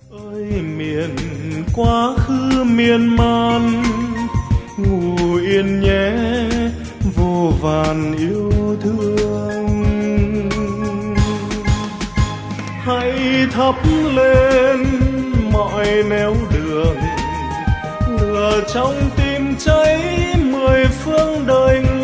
ơi miền quá khứ miên man, ngủ yên nhé vô vàn yêu thương. Hãy thắp lên mọi nẻo đường, lửa trong tim cháy mười phương đời.